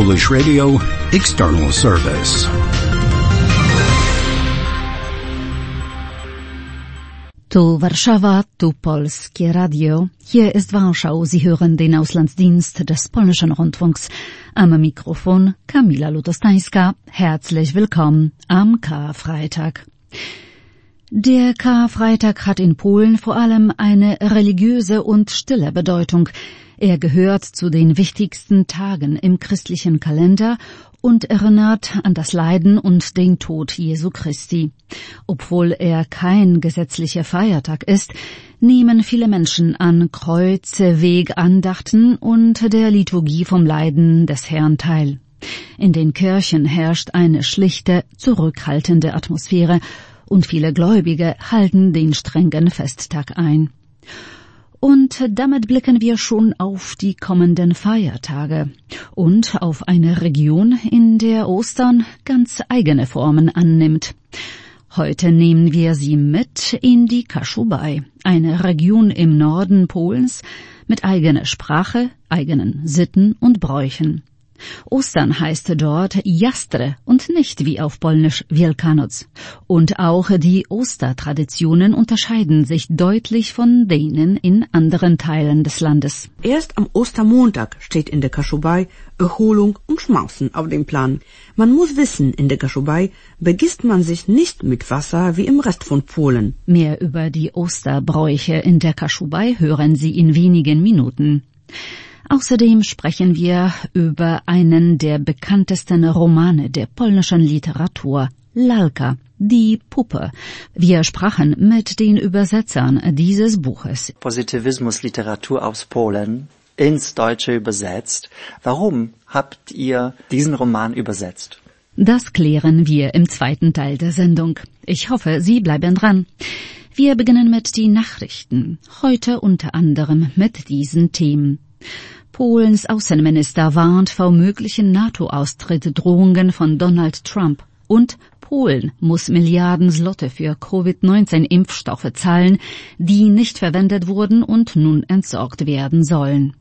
Polish Radio External Service. Tu Warszawa, tu Polskie Radio. Hier ist Warschau. Sie hören den Auslandsdienst des polnischen Rundfunks. Am Mikrofon Kamila Lutostańska. Herzlich willkommen am Karfreitag. Der Karfreitag hat in Polen vor allem eine religiöse und stille Bedeutung. Er gehört zu den wichtigsten Tagen im christlichen Kalender und erinnert an das Leiden und den Tod Jesu Christi. Obwohl er kein gesetzlicher Feiertag ist, nehmen viele Menschen an Kreuzewegandachten und der Liturgie vom Leiden des Herrn teil. In den Kirchen herrscht eine schlichte, zurückhaltende Atmosphäre und viele Gläubige halten den strengen Festtag ein. Und damit blicken wir schon auf die kommenden Feiertage und auf eine Region, in der Ostern ganz eigene Formen annimmt. Heute nehmen wir Sie mit in die Kaschubaj, eine Region im Norden Polens mit eigener Sprache, eigenen Sitten und Bräuchen. Ostern heißt dort Jastre und nicht wie auf Polnisch Wielkanoc. Und auch die Ostertraditionen unterscheiden sich deutlich von denen in anderen Teilen des Landes. Erst am Ostermontag steht in der Kaschubaj Erholung und Schmausen auf dem Plan. Man muss wissen, in der Kaschubaj begießt man sich nicht mit Wasser wie im Rest von Polen. Mehr über die Osterbräuche in der Kaschubaj hören Sie in wenigen Minuten. Außerdem sprechen wir über einen der bekanntesten Romane der polnischen Literatur, Lalka, die Puppe. Wir sprachen mit den Übersetzern dieses Buches. Positivismus-Literatur aus Polen, ins Deutsche übersetzt. Warum habt ihr diesen Roman übersetzt? Das klären wir im zweiten Teil der Sendung. Ich hoffe, Sie bleiben dran. Wir beginnen mit den Nachrichten. Heute unter anderem mit diesen Themen. Polens Außenminister warnt vor möglichen NATO-Austritt-Drohungen von Donald Trump und Polen muss Milliarden Zloty für Covid-19-Impfstoffe zahlen, die nicht verwendet wurden und nun entsorgt werden sollen.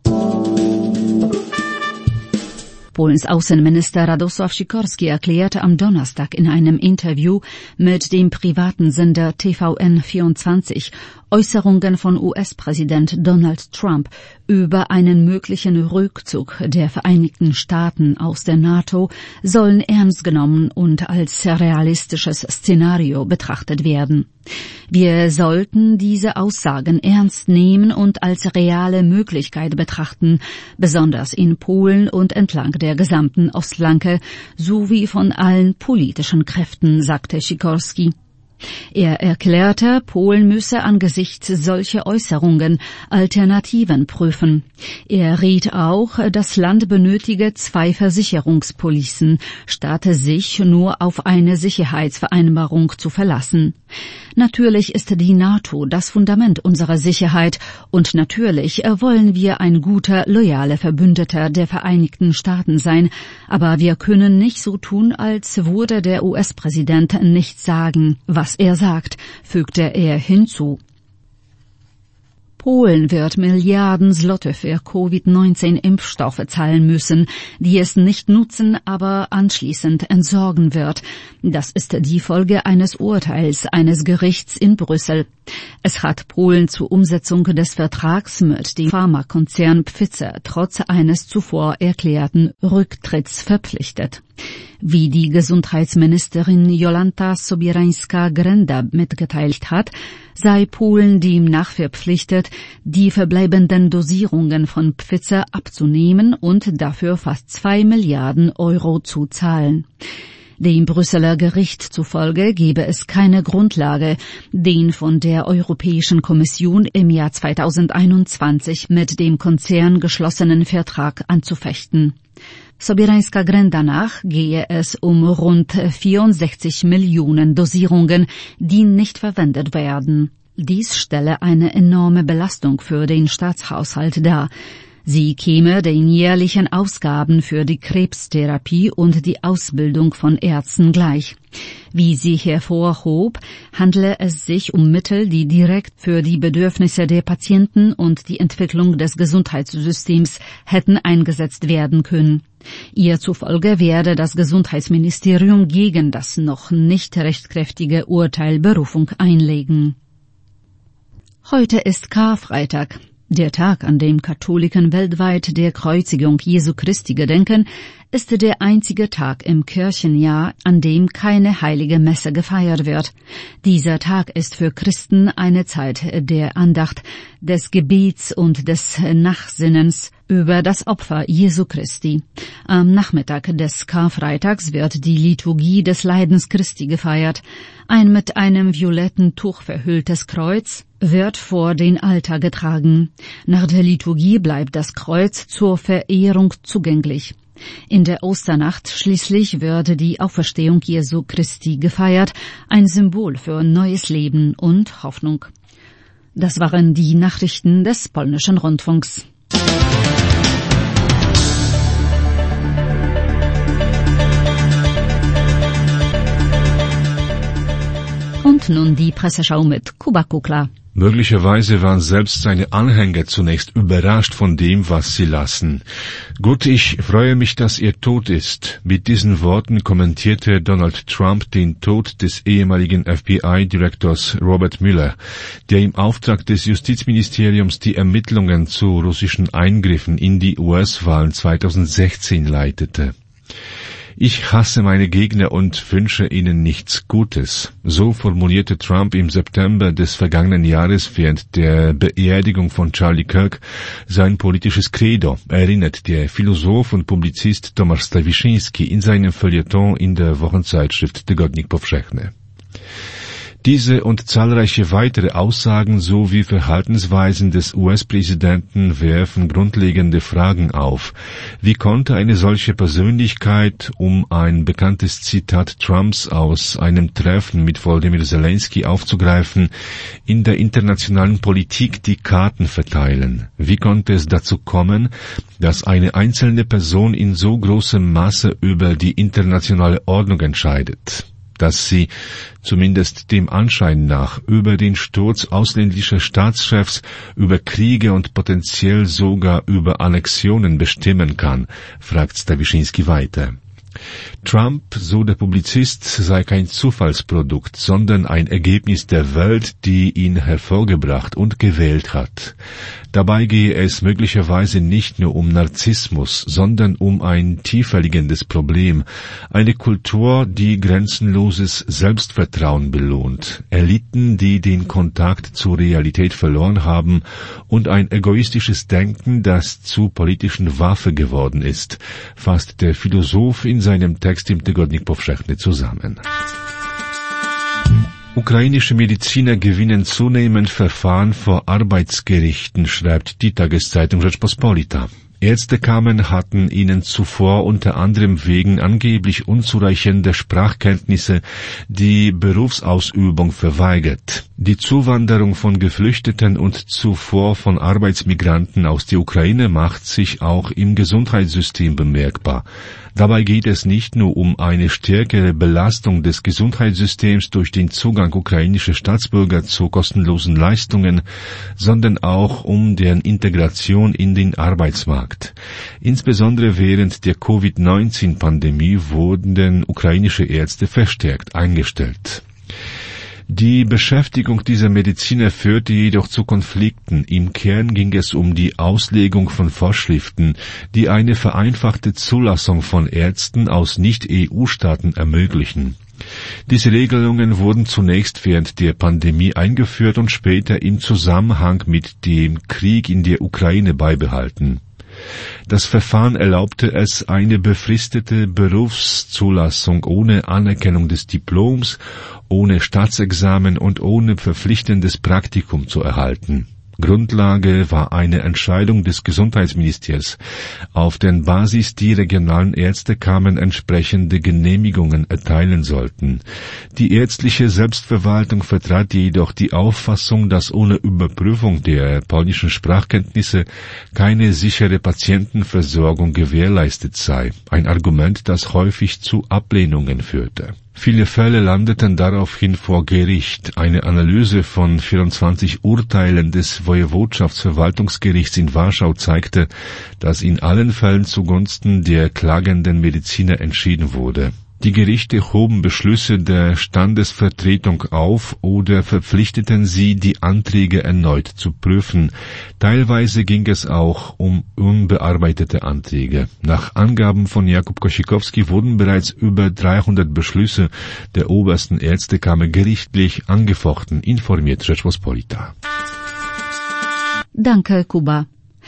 Polens Außenminister Radosław Sikorski erklärte am Donnerstag in einem Interview mit dem privaten Sender TVN24 Äußerungen von US-Präsident Donald Trump über einen möglichen Rückzug der Vereinigten Staaten aus der NATO sollen ernst genommen und als realistisches Szenario betrachtet werden. Wir sollten diese Aussagen ernst nehmen und als reale Möglichkeit betrachten, besonders in Polen und entlang der gesamten Ostflanke sowie von allen politischen Kräften, sagte Sikorski. Er erklärte, Polen müsse angesichts solcher Äußerungen Alternativen prüfen. Er riet auch, das Land benötige 2 Versicherungspolicen, statt sich nur auf eine Sicherheitsvereinbarung zu verlassen. Natürlich ist die NATO das Fundament unserer Sicherheit und natürlich wollen wir ein guter, loyaler Verbündeter der Vereinigten Staaten sein, aber wir können nicht so tun, als würde der US-Präsident nicht sagen, was er sagt, fügte er hinzu. Polen wird Milliarden Zloty für Covid-19-Impfstoffe zahlen müssen, die es nicht nutzen, aber anschließend entsorgen wird. Das ist die Folge eines Urteils eines Gerichts in Brüssel. Es hat Polen zur Umsetzung des Vertrags mit dem Pharmakonzern Pfizer trotz eines zuvor erklärten Rücktritts verpflichtet. Wie die Gesundheitsministerin Jolanta Sobierańska-Grenda mitgeteilt hat, sei Polen demnach verpflichtet, die verbleibenden Dosierungen von Pfizer abzunehmen und dafür fast 2 Milliarden Euro zu zahlen. Dem Brüsseler Gericht zufolge gebe es keine Grundlage, den von der Europäischen Kommission im Jahr 2021 mit dem Konzern geschlossenen Vertrag anzufechten. Sobierańska-Grenda nach gehe es um rund 64 Millionen Dosierungen, die nicht verwendet werden. Dies stelle eine enorme Belastung für den Staatshaushalt dar. Sie käme den jährlichen Ausgaben für die Krebstherapie und die Ausbildung von Ärzten gleich. Wie sie hervorhob, handele es sich um Mittel, die direkt für die Bedürfnisse der Patienten und die Entwicklung des Gesundheitssystems hätten eingesetzt werden können. Ihr zufolge werde das Gesundheitsministerium gegen das noch nicht rechtskräftige Urteil Berufung einlegen. Heute ist Karfreitag, der Tag, an dem Katholiken weltweit der Kreuzigung Jesu Christi gedenken, ist der einzige Tag im Kirchenjahr, an dem keine heilige Messe gefeiert wird. Dieser Tag ist für Christen eine Zeit der Andacht, des Gebets und des Nachsinnens über das Opfer Jesu Christi. Am Nachmittag des Karfreitags wird die Liturgie des Leidens Christi gefeiert. Ein mit einem violetten Tuch verhülltes Kreuz wird vor den Altar getragen. Nach der Liturgie bleibt das Kreuz zur Verehrung zugänglich. In der Osternacht schließlich wird die Auferstehung Jesu Christi gefeiert, ein Symbol für neues Leben und Hoffnung. Das waren die Nachrichten des polnischen Rundfunks. Und nun die Presseschau mit Kuba Kukla. Möglicherweise waren selbst seine Anhänger zunächst überrascht von dem, was sie lasen. Gut, ich freue mich, dass er tot ist. Mit diesen Worten kommentierte Donald Trump den Tod des ehemaligen FBI-Direktors Robert Mueller, der im Auftrag des Justizministeriums die Ermittlungen zu russischen Eingriffen in die US-Wahlen 2016 leitete. Ich hasse meine Gegner und wünsche ihnen nichts Gutes. So formulierte Trump im September des vergangenen Jahres während der Beerdigung von Charlie Kirk sein politisches Credo, erinnert der Philosoph und Publizist Tomasz Stawiszyński in seinem Feuilleton in der Wochenzeitschrift Tygodnik Powszechny. Diese und zahlreiche weitere Aussagen sowie Verhaltensweisen des US-Präsidenten werfen grundlegende Fragen auf. Wie konnte eine solche Persönlichkeit, um ein bekanntes Zitat Trumps aus einem Treffen mit Volodymyr Zelensky aufzugreifen, in der internationalen Politik die Karten verteilen? Wie konnte es dazu kommen, dass eine einzelne Person in so großem Maße über die internationale Ordnung entscheidet? Dass sie, zumindest dem Anschein nach, über den Sturz ausländischer Staatschefs, über Kriege und potenziell sogar über Annexionen bestimmen kann, fragt Stawiszyński weiter. Trump, so der Publizist, sei kein Zufallsprodukt, sondern ein Ergebnis der Welt, die ihn hervorgebracht und gewählt hat. Dabei gehe es möglicherweise nicht nur um Narzissmus, sondern um ein tiefer liegendes Problem, eine Kultur, die grenzenloses Selbstvertrauen belohnt, Eliten, die den Kontakt zur Realität verloren haben und ein egoistisches Denken, das zu politischen Waffe geworden ist, fasst der Philosoph in seinem Text im Tygodnik Powszechny zusammen. Ukrainische Mediziner gewinnen zunehmend Verfahren vor Arbeitsgerichten, schreibt die Tageszeitung Rzeczpospolita. Ärztekammern hatten ihnen zuvor unter anderem wegen angeblich unzureichender Sprachkenntnisse die Berufsausübung verweigert. Die Zuwanderung von Geflüchteten und zuvor von Arbeitsmigranten aus der Ukraine macht sich auch im Gesundheitssystem bemerkbar. Dabei geht es nicht nur um eine stärkere Belastung des Gesundheitssystems durch den Zugang ukrainischer Staatsbürger zu kostenlosen Leistungen, sondern auch um deren Integration in den Arbeitsmarkt. Insbesondere während der Covid-19-Pandemie wurden ukrainische Ärzte verstärkt eingestellt. Die Beschäftigung dieser Mediziner führte jedoch zu Konflikten. Im Kern ging es um die Auslegung von Vorschriften, die eine vereinfachte Zulassung von Ärzten aus Nicht-EU-Staaten ermöglichen. Diese Regelungen wurden zunächst während der Pandemie eingeführt und später im Zusammenhang mit dem Krieg in der Ukraine beibehalten. Das Verfahren erlaubte es, eine befristete Berufszulassung ohne Anerkennung des Diploms, ohne Staatsexamen und ohne verpflichtendes Praktikum zu erhalten. Grundlage war eine Entscheidung des Gesundheitsministers, auf deren Basis die regionalen Ärztekammern entsprechende Genehmigungen erteilen sollten. Die ärztliche Selbstverwaltung vertrat jedoch die Auffassung, dass ohne Überprüfung der polnischen Sprachkenntnisse keine sichere Patientenversorgung gewährleistet sei, ein Argument, das häufig zu Ablehnungen führte. Viele Fälle landeten daraufhin vor Gericht. Eine Analyse von 24 Urteilen des Woiewodschaftsverwaltungsgerichts in Warschau zeigte, dass in allen Fällen zugunsten der klagenden Mediziner entschieden wurde. Die Gerichte hoben Beschlüsse der Standesvertretung auf oder verpflichteten sie, die Anträge erneut zu prüfen. Teilweise ging es auch um unbearbeitete Anträge. Nach Angaben von Jakub Kosikowski wurden bereits über 300 Beschlüsse der obersten Ärztekammer gerichtlich angefochten, informiert Rzeczpospolita. Danke, Kuba.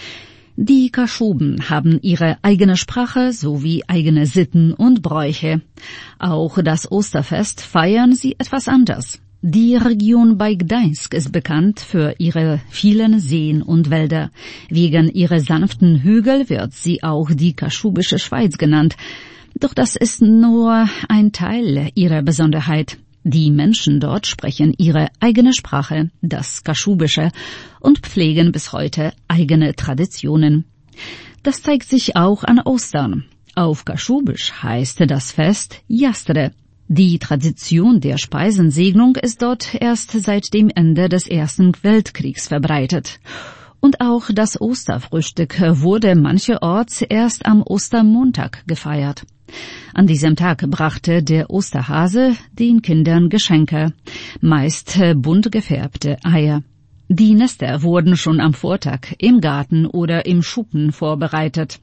Die Kaschuben haben ihre eigene Sprache sowie eigene Sitten und Bräuche. Auch das Osterfest feiern sie etwas anders. Die Region bei Gdańsk ist bekannt für ihre vielen Seen und Wälder. Wegen ihrer sanften Hügel wird sie auch die kaschubische Schweiz genannt. Doch das ist nur ein Teil ihrer Besonderheit. Die Menschen dort sprechen ihre eigene Sprache, das Kaschubische, und pflegen bis heute eigene Traditionen. Das zeigt sich auch an Ostern. Auf Kaschubisch heißt das Fest Jastre. Die Tradition der Speisensegnung ist dort erst seit dem Ende des Ersten Weltkriegs verbreitet. Und auch das Osterfrühstück wurde mancherorts erst am Ostermontag gefeiert. An diesem Tag brachte der Osterhase den Kindern Geschenke, meist bunt gefärbte Eier. Die Nester wurden schon am Vortag im Garten oder im Schuppen vorbereitet.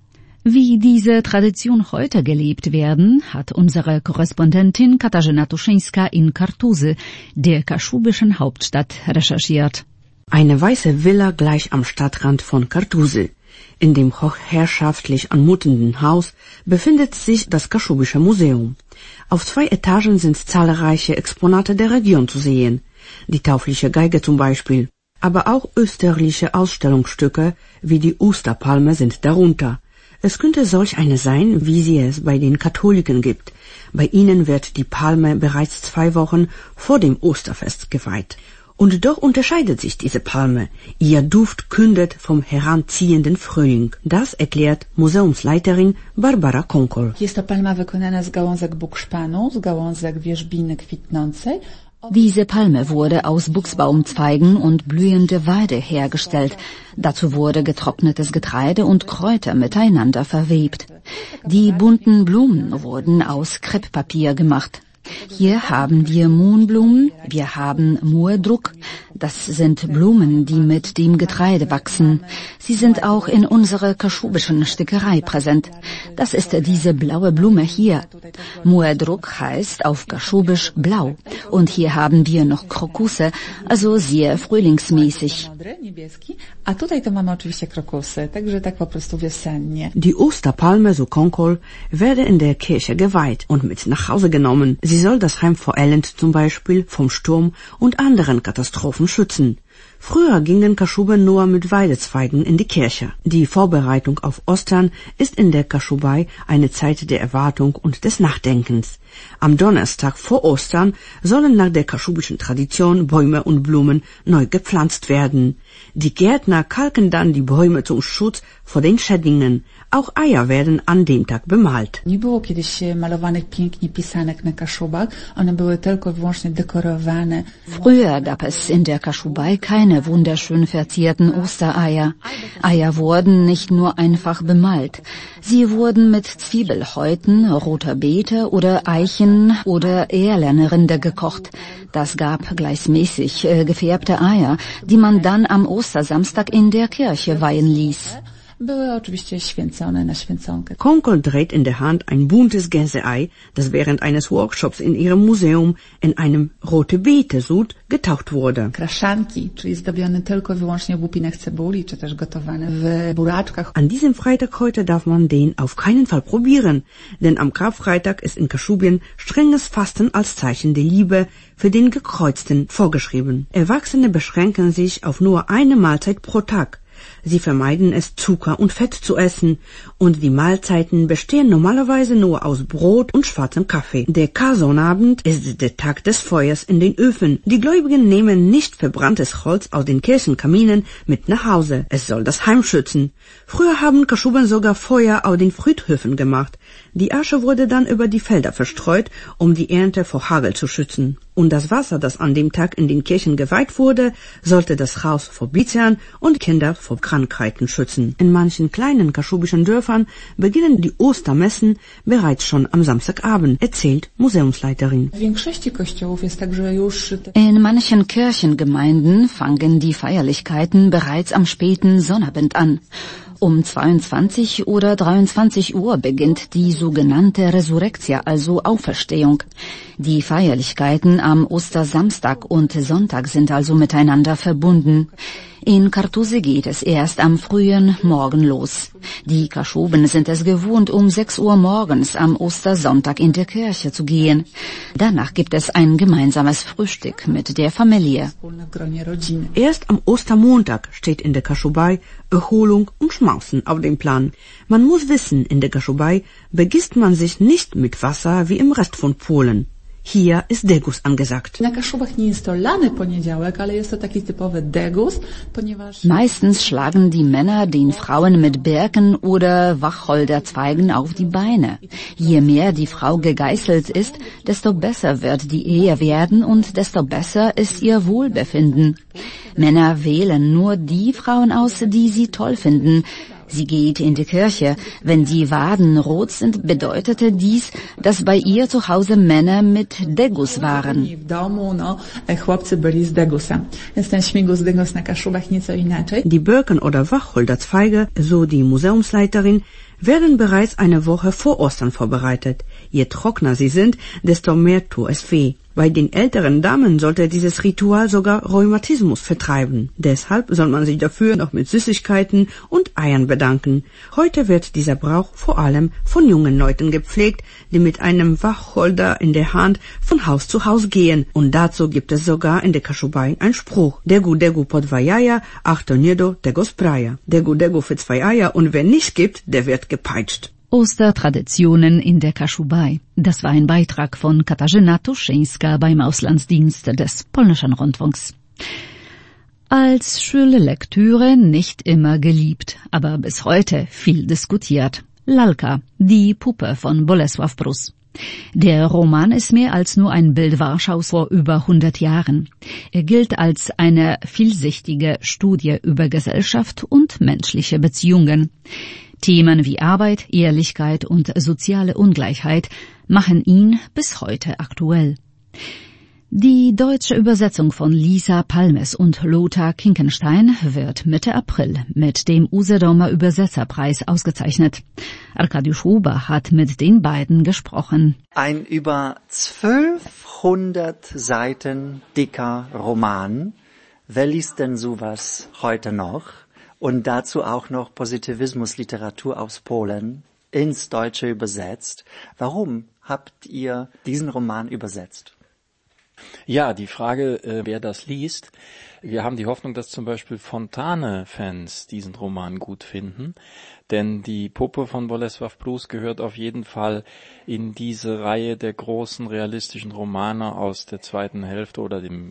Wie diese Tradition heute gelebt werden, hat unsere Korrespondentin Katarzyna Tuszyńska in Kartuzy, der kaschubischen Hauptstadt, recherchiert. Eine weiße Villa gleich am Stadtrand von Kartuzy. In dem hochherrschaftlich anmutenden Haus befindet sich das Kaschubische Museum. Auf 2 Etagen sind zahlreiche Exponate der Region zu sehen. Die tauflische Geige zum Beispiel. Aber auch österliche Ausstellungsstücke wie die Osterpalme sind darunter. Es könnte solch eine sein, wie sie es bei den Katholiken gibt. Bei ihnen wird die Palme bereits 2 Wochen vor dem Osterfest geweiht. Und doch unterscheidet sich diese Palme. Ihr Duft kündet vom heranziehenden Frühling. Das erklärt Museumsleiterin Barbara Konkol. Jest to palma wykonana z gałązek bukszpanu, z gałązek wierzbiny kwitnącej. Diese Palme wurde aus Buchsbaumzweigen und blühende Weide hergestellt. Dazu wurde getrocknetes Getreide und Kräuter miteinander verwebt. Die bunten Blumen wurden aus Krepppapier gemacht. Hier haben wir Mohnblumen, wir haben Muedruk, das sind Blumen, die mit dem Getreide wachsen. Sie sind auch in unserer kaschubischen Stickerei präsent. Das ist diese blaue Blume hier. Muedruk heißt auf Kaschubisch blau. Und hier haben wir noch Krokusse, also sehr frühlingsmäßig. A tutaj to mamy oczywiście krokusy, także tak po prostu wiosennie. Die Osterpalme, so Konkol, werde in der Kirche geweiht und mit nach Hause genommen. Sie soll das Heim vor Elend zum Beispiel vom Sturm und anderen Katastrophen schützen. Früher gingen Kaschuben nur mit Weidezweigen in die Kirche. Die Vorbereitung auf Ostern ist in der Kaschubei eine Zeit der Erwartung und des Nachdenkens. Am Donnerstag vor Ostern sollen nach der kaschubischen Tradition Bäume und Blumen neu gepflanzt werden. Die Gärtner kalken dann die Bäume zum Schutz vor den Schädlingen. Auch Eier werden an dem Tag bemalt. Nie było kiedyś malowanych pięknie pisanek na Kaszubach, one były tylko i wyłącznie dekorowane. Früher gab es in der Kaschubei keine wunderschön verzierten Ostereier. Eier wurden nicht nur einfach bemalt. Sie wurden mit Zwiebelhäuten, roter Beete oder Eichen oder Erlenrinde gekocht. Das gab gleichmäßig gefärbte Eier, die man dann am Ostersamstag in der Kirche weihen ließ. Były oczywiście święcone na święconkę. Konkol dreht in der Hand ein buntes Gänseei, das während eines Workshops in ihrem Museum in einem rote Beete-Sud getaucht wurde. Kraszanki, czyli zdobione tylko i wyłącznie w łupinach cebuli, czy też gotowane w buraczkach. An diesem Freitag heute darf man den auf keinen Fall probieren, denn am Karfreitag ist in Kaschubien strenges Fasten als Zeichen der Liebe für den Gekreuzten vorgeschrieben. Erwachsene beschränken sich auf nur eine Mahlzeit pro Tag. sie vermeiden es, Zucker und Fett zu essen, und die Mahlzeiten bestehen normalerweise nur aus Brot und schwarzem Kaffee. Der Karsonabend ist der Tag des Feuers in den Öfen. Die Gläubigen nehmen nicht verbranntes Holz aus den Kirchenkaminen mit nach Hause. Es soll das Heim schützen. Früher haben Kaschuben sogar Feuer auf den Friedhöfen gemacht. Die Asche wurde dann über die Felder verstreut, um die Ernte vor Hagel zu schützen. Und das Wasser, das an dem Tag in den Kirchen geweiht wurde, sollte das Haus vor Blitzern und Kinder vor Krankheiten schützen. In manchen kleinen kaschubischen Dörfern beginnen die Ostermessen bereits schon am Samstagabend, erzählt Museumsleiterin. In manchen Kirchengemeinden fangen die Feierlichkeiten bereits am späten Sonnabend an. Um 22 oder 23 Uhr beginnt die sogenannte Resurrektia, also Auferstehung. Die Feierlichkeiten am Ostersamstag und Sonntag sind also miteinander verbunden. In Kartuse geht es erst am frühen Morgen los. Die Kaschuben sind es gewohnt, um 6 Uhr morgens am Ostersonntag in die Kirche zu gehen. Danach gibt es ein gemeinsames Frühstück mit der Familie. Erst am Ostermontag steht in der Kaschubei Erholung und Schmausen auf dem Plan. Man muss wissen, in der Kaschubei begießt man sich nicht mit Wasser wie im Rest von Polen. Hier ist Degus angesagt. Meistens schlagen die Männer den Frauen mit Birken oder Wacholderzweigen auf die Beine. Je mehr die Frau gegeißelt ist, desto besser wird die Ehe werden und desto besser ist ihr Wohlbefinden. Männer wählen nur die Frauen aus, die sie toll finden. Sie geht in die Kirche. Wenn die Waden rot sind, bedeutete dies, dass bei ihr zu Hause Männer mit Degus waren. Die Birken oder Wacholderzweige, so die Museumsleiterin, werden bereits eine Woche vor Ostern vorbereitet. Je trockener sie sind, desto mehr tut es weh. Bei den älteren Damen sollte dieses Ritual sogar Rheumatismus vertreiben. Deshalb soll man sich dafür noch mit Süßigkeiten und Eiern bedanken. Heute wird dieser Brauch vor allem von jungen Leuten gepflegt, die mit einem Wacholder in der Hand von Haus zu Haus gehen. Und dazu gibt es sogar in der Kaschubei einen Spruch. Degu degu po 2 jaja, ach to nie do tego spraja. Degu degu für 2 Eier, und wer nicht gibt, der wird gepeitscht. Ostertraditionen in der Kaschubei. Das war ein Beitrag von Katarzyna Tuszyńska beim Auslandsdienst des Polnischen Rundfunks. Als Schullektüre nicht immer geliebt, aber bis heute viel diskutiert. Lalka, die Puppe von Bolesław Prus. Der Roman ist mehr als nur ein Bild Warschaus vor über 100 Jahren. Er gilt als eine vielschichtige Studie über Gesellschaft und menschliche Beziehungen. Themen wie Arbeit, Ehrlichkeit und soziale Ungleichheit machen ihn bis heute aktuell. Die deutsche Übersetzung von Lisa Palmes und Lothar Kinkenstein wird Mitte April mit dem Usedomer Übersetzerpreis ausgezeichnet. Arkadiusz Huber hat mit den beiden gesprochen. Ein über 1200 Seiten dicker Roman. Wer liest denn sowas heute noch? Und dazu auch noch Positivismusliteratur aus Polen ins Deutsche übersetzt. Warum habt ihr diesen Roman übersetzt? Ja, die Frage, wer das liest. Wir haben die Hoffnung, dass zum Beispiel Fontane-Fans diesen Roman gut finden. Denn die Puppe von Bolesław Prus gehört auf jeden Fall in diese Reihe der großen realistischen Romane aus der zweiten Hälfte oder dem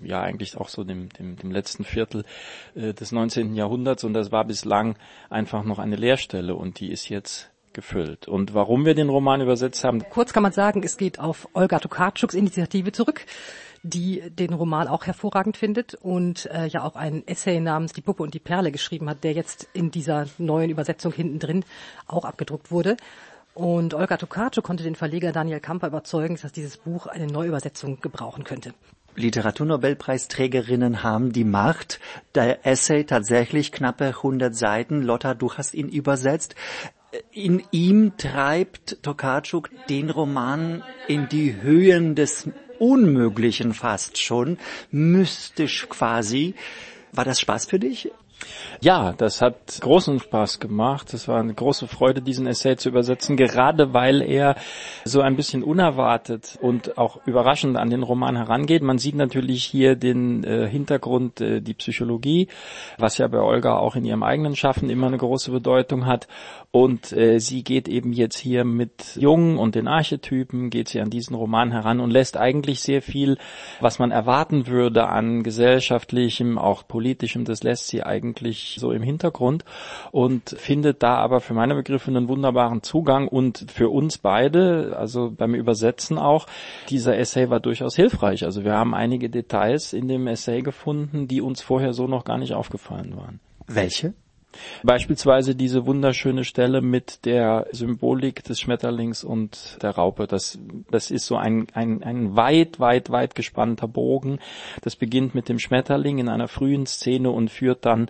letzten Viertel des 19. Jahrhunderts. Und das war bislang einfach noch eine Leerstelle und die ist jetzt gefüllt. Und warum wir den Roman übersetzt haben? Kurz kann man sagen, es geht auf Olga Tokarczuks Initiative zurück, die den Roman auch hervorragend findet und ja auch einen Essay namens Die Puppe und die Perle geschrieben hat, der jetzt in dieser neuen Übersetzung hinten drin auch abgedruckt wurde. Und Olga Tokarczuk konnte den Verleger Daniel Kamper überzeugen, dass dieses Buch eine Neuübersetzung gebrauchen könnte. Literaturnobelpreisträgerinnen haben die Macht. Der Essay tatsächlich knappe 100 Seiten. Lotta, du hast ihn übersetzt. In ihm treibt Tokarczuk den Roman in die Höhen des Unmöglichen fast schon, mystisch quasi. War das Spaß für dich? Ja, das hat großen Spaß gemacht. Es war eine große Freude, diesen Essay zu übersetzen, gerade weil er so ein bisschen unerwartet und auch überraschend an den Roman herangeht. Man sieht natürlich hier den Hintergrund, die Psychologie, was ja bei Olga auch in ihrem eigenen Schaffen immer eine große Bedeutung hat. Und sie geht eben jetzt hier mit Jung und den Archetypen, geht sie an diesen Roman heran und lässt eigentlich sehr viel, was man erwarten würde an gesellschaftlichem, auch politischem, das lässt sie eigentlich so im Hintergrund und findet da aber für meine Begriffe einen wunderbaren Zugang und für uns beide, also beim Übersetzen auch, dieser Essay war durchaus hilfreich. Also wir haben einige Details in dem Essay gefunden, die uns vorher so noch gar nicht aufgefallen waren. Welche? Beispielsweise diese wunderschöne Stelle mit der Symbolik des Schmetterlings und der Raupe. Das ist so ein weit gespannter Bogen. Das beginnt mit dem Schmetterling in einer frühen Szene und führt dann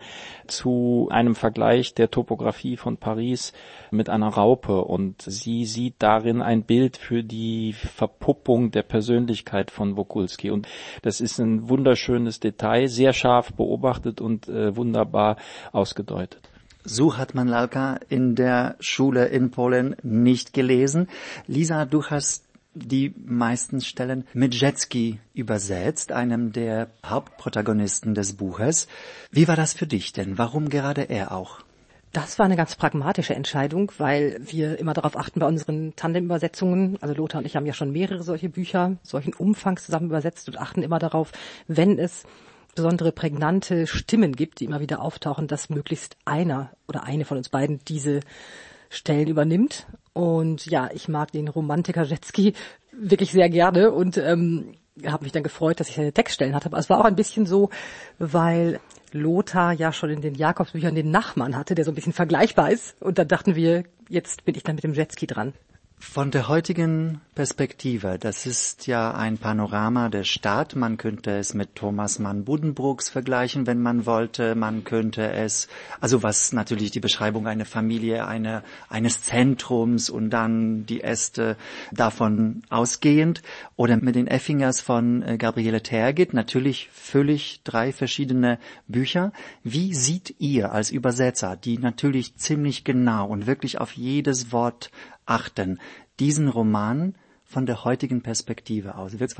zu einem Vergleich der Topographie von Paris mit einer Raupe. Und sie sieht darin ein Bild für die Verpuppung der Persönlichkeit von Wokulski. Und das ist ein wunderschönes Detail, sehr scharf beobachtet und wunderbar ausgedeutet. So hat man Lalka in der Schule in Polen nicht gelesen. Lisa, du hast die meisten Stellen mit Rzecki übersetzt, einem der Hauptprotagonisten des Buches. Wie war das für dich denn? Warum gerade er auch? Das war eine ganz pragmatische Entscheidung, weil wir immer darauf achten bei unseren Tandem-Übersetzungen. Also Lothar und ich haben ja schon mehrere solche Bücher, solchen Umfangs zusammen übersetzt und achten immer darauf, wenn es besondere prägnante Stimmen gibt, die immer wieder auftauchen, dass möglichst einer oder eine von uns beiden diese Stellen übernimmt. Und ja, ich mag den Romantiker Rzecki wirklich sehr gerne und habe mich dann gefreut, dass ich seine Textstellen hatte. Aber es war auch ein bisschen so, weil Lothar ja schon in den Jakobsbüchern den Nachmann hatte, der so ein bisschen vergleichbar ist. Und dann dachten wir, jetzt bin ich dann mit dem Rzecki dran. Von der heutigen Perspektive, das ist ja ein Panorama der Stadt. Man könnte es mit Thomas Mann Buddenbrooks vergleichen, wenn man wollte. Man könnte es, also was natürlich die Beschreibung einer Familie, eines Zentrums und dann die Äste davon ausgehend. Oder mit den Effingers von Gabriele Tergit, natürlich völlig 3 verschiedene Bücher. Wie seht ihr als Übersetzer, die natürlich ziemlich genau und wirklich auf jedes Wort achten, diesen Roman von der heutigen Perspektive aus? Wird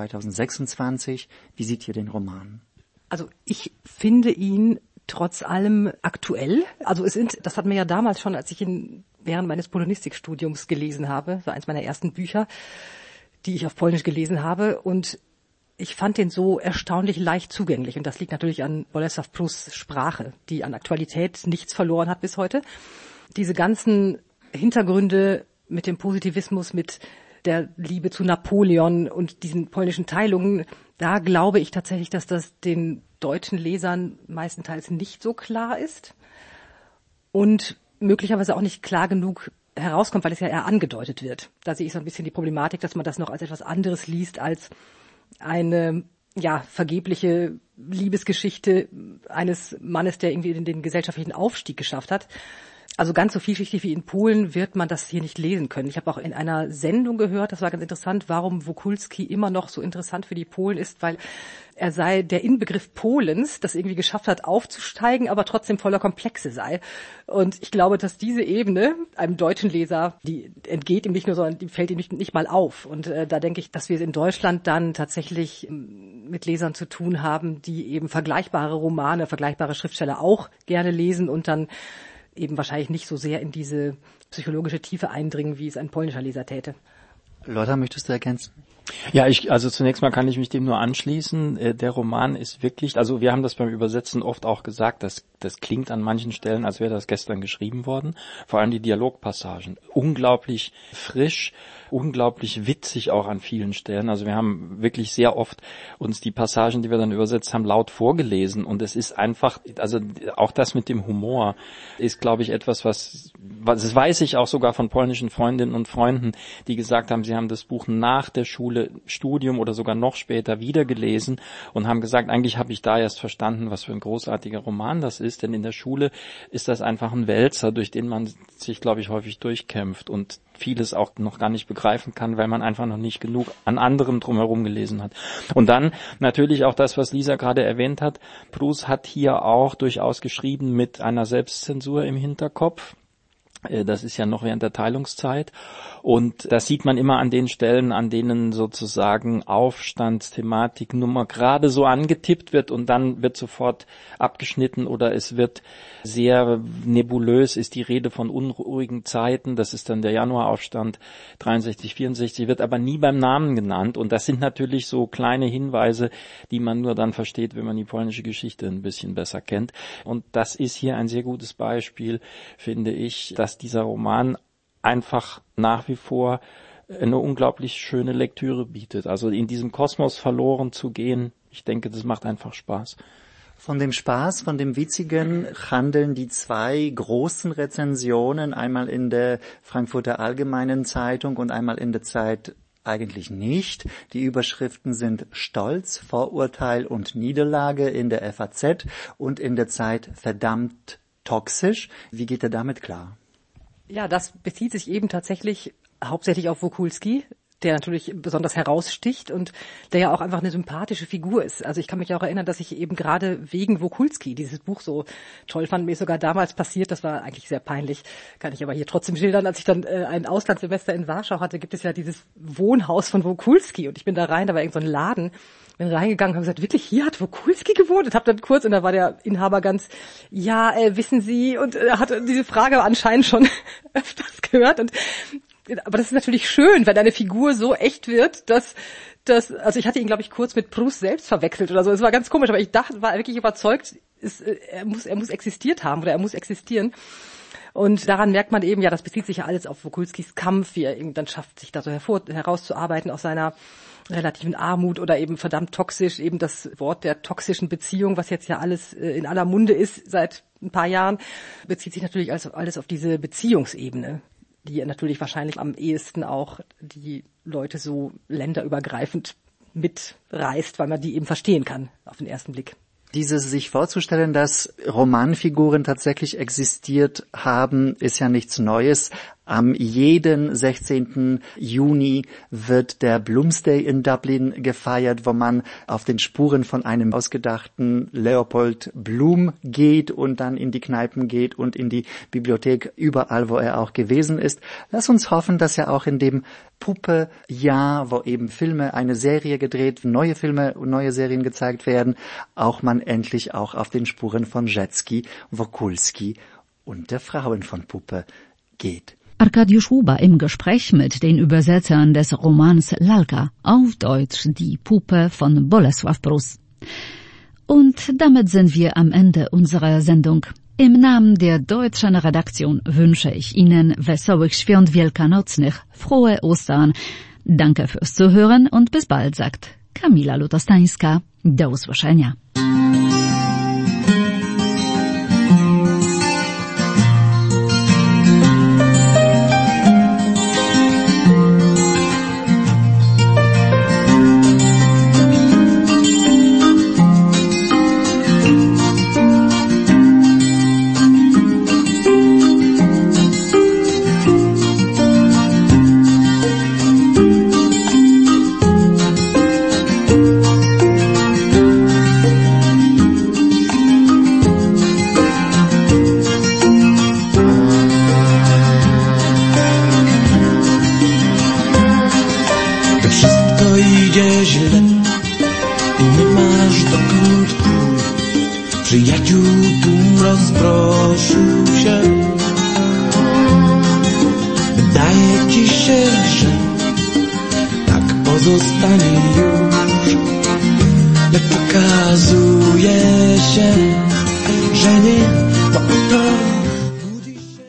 2026, wie seht ihr den Roman? Also ich finde ihn trotz allem aktuell. Also das hat mir ja damals schon, als ich ihn während meines Polonistikstudiums gelesen habe, so eins meiner ersten Bücher, die ich auf Polnisch gelesen habe, und ich fand den so erstaunlich leicht zugänglich. Und das liegt natürlich an Bolesław Prusts Sprache, die an Aktualität nichts verloren hat bis heute. Diese ganzen Hintergründe mit dem Positivismus, mit der Liebe zu Napoleon und diesen polnischen Teilungen, da glaube ich tatsächlich, dass das den deutschen Lesern meistenteils nicht so klar ist und möglicherweise auch nicht klar genug herauskommt, weil es ja eher angedeutet wird. Da sehe ich so ein bisschen die Problematik, dass man das noch als etwas anderes liest als eine vergebliche Liebesgeschichte eines Mannes, der irgendwie den gesellschaftlichen Aufstieg geschafft hat. Also ganz so vielschichtig wie in Polen wird man das hier nicht lesen können. Ich habe auch in einer Sendung gehört, das war ganz interessant, warum Wokulski immer noch so interessant für die Polen ist, weil er sei der Inbegriff Polens, das irgendwie geschafft hat, aufzusteigen, aber trotzdem voller Komplexe sei. Und ich glaube, dass diese Ebene einem deutschen Leser, die entgeht ihm nicht nur, sondern die fällt ihm nicht mal auf. Und da denke ich, dass wir in Deutschland dann tatsächlich mit Lesern zu tun haben, die eben vergleichbare Romane, vergleichbare Schriftsteller auch gerne lesen und dann eben wahrscheinlich nicht so sehr in diese psychologische Tiefe eindringen, wie es ein polnischer Leser täte. Lothar, möchtest du ergänzen? Ja, also zunächst mal kann ich mich dem nur anschließen. Der Roman ist wirklich, also wir haben das beim Übersetzen oft auch gesagt, das klingt an manchen Stellen, als wäre das gestern geschrieben worden. Vor allem die Dialogpassagen. Unglaublich frisch, unglaublich witzig auch an vielen Stellen. Also wir haben wirklich sehr oft uns die Passagen, die wir dann übersetzt haben, laut vorgelesen. Und es ist einfach, also auch das mit dem Humor ist, glaube ich, etwas, das weiß ich auch sogar von polnischen Freundinnen und Freunden, die gesagt haben, sie haben das Buch nach der Schule Schule, Studium oder sogar noch später wieder gelesen und haben gesagt, eigentlich habe ich da erst verstanden, was für ein großartiger Roman das ist, denn in der Schule ist das einfach ein Wälzer, durch den man sich, glaube ich, häufig durchkämpft und vieles auch noch gar nicht begreifen kann, weil man einfach noch nicht genug an anderem drumherum gelesen hat. Und dann natürlich auch das, was Lisa gerade erwähnt hat. Proust hat hier auch durchaus geschrieben mit einer Selbstzensur im Hinterkopf. Das ist ja noch während der Teilungszeit. Und das sieht man immer an den Stellen, an denen sozusagen Aufstandsthematik nur mal gerade so angetippt wird und dann wird sofort abgeschnitten oder es wird sehr nebulös, ist die Rede von unruhigen Zeiten. Das ist dann der Januaraufstand 63, 64, wird aber nie beim Namen genannt. Und das sind natürlich so kleine Hinweise, die man nur dann versteht, wenn man die polnische Geschichte ein bisschen besser kennt. Und das ist hier ein sehr gutes Beispiel, finde ich, dass dieser Roman einfach nach wie vor eine unglaublich schöne Lektüre bietet. Also in diesem Kosmos verloren zu gehen, ich denke, das macht einfach Spaß. Von dem Spaß, von dem Witzigen handeln die zwei großen Rezensionen, einmal in der Frankfurter Allgemeinen Zeitung und einmal in der Zeit eigentlich nicht. Die Überschriften sind Stolz, Vorurteil und Niederlage in der FAZ und in der Zeit verdammt toxisch. Wie geht er damit klar? Ja, das bezieht sich eben tatsächlich hauptsächlich auf Wokulski, der natürlich besonders heraussticht und der ja auch einfach eine sympathische Figur ist. Also ich kann mich auch erinnern, dass ich eben gerade wegen Wokulski dieses Buch so toll fand. Mir ist sogar damals passiert, das war eigentlich sehr peinlich, kann ich aber hier trotzdem schildern, als ich dann ein Auslandssemester in Warschau hatte, gibt es ja dieses Wohnhaus von Wokulski und ich bin da rein, da war irgend so ein Laden, bin reingegangen, habe gesagt, wirklich, hier hat Wokulski gewohnt? Und habe dann kurz, und da war der Inhaber ganz, ja, wissen Sie, und hat diese Frage anscheinend schon öfters gehört. Aber das ist natürlich schön, wenn eine Figur so echt wird, dass also ich hatte ihn, glaube ich, kurz mit Proust selbst verwechselt oder so. Es war ganz komisch, aber ich war wirklich überzeugt, er muss existiert haben oder er muss existieren. Und daran merkt man eben, ja, das bezieht sich ja alles auf Wokulskis Kampf, wie er eben dann schafft, sich da so herauszuarbeiten aus seiner relativen Armut oder eben verdammt toxisch, eben das Wort der toxischen Beziehung, was jetzt ja alles in aller Munde ist seit ein paar Jahren, bezieht sich natürlich alles auf diese Beziehungsebene, die natürlich wahrscheinlich am ehesten auch die Leute so länderübergreifend mitreißt, weil man die eben verstehen kann auf den ersten Blick. Dieses sich vorzustellen, dass Romanfiguren tatsächlich existiert haben, ist ja nichts Neues. Am jeden 16. Juni wird der Bloomsday in Dublin gefeiert, wo man auf den Spuren von einem ausgedachten Leopold Bloom geht und dann in die Kneipen geht und in die Bibliothek, überall, wo er auch gewesen ist. Lass uns hoffen, dass er auch in dem Puppe-Jahr, wo eben Filme, eine Serie gedreht, neue Filme und neue Serien gezeigt werden, auch man endlich auch auf den Spuren von Rzecki, Wokulski und der Frauen von Puppe geht. Arkadiusz Huber im Gespräch mit den Übersetzern des Romans Lalka, auf Deutsch Die Puppe von Bolesław Prus. Und damit sind wir am Ende unserer Sendung. Im Namen der deutschen Redaktion wünsche ich Ihnen wesołych Świąt Wielkanocnych, frohe Ostern. Danke fürs Zuhören und bis bald, sagt Kamila Lutostańska. Do usłyszenia. Przyjaciół tłum rozproszył się. Wydaje ci się, że tak pozostanie już, lecz okazuje się, że nie, bo oto budzi się.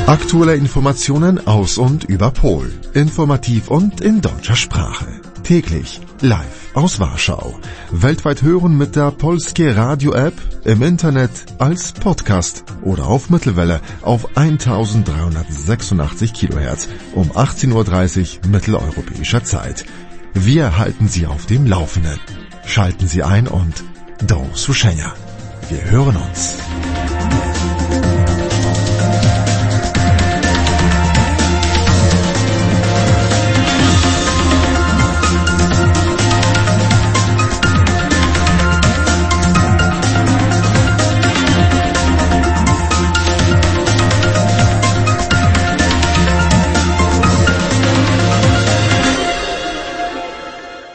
Aktuelle Informationen aus und über Polen. Informativ und in deutscher Sprache. Täglich live aus Warschau. Weltweit hören mit der Polskie Radio App, im Internet, als Podcast oder auf Mittelwelle auf 1386 kHz um 18:30 Uhr mitteleuropäischer Zeit. Wir halten Sie auf dem Laufenden. Schalten Sie ein und do usłyszenia. Wir hören uns.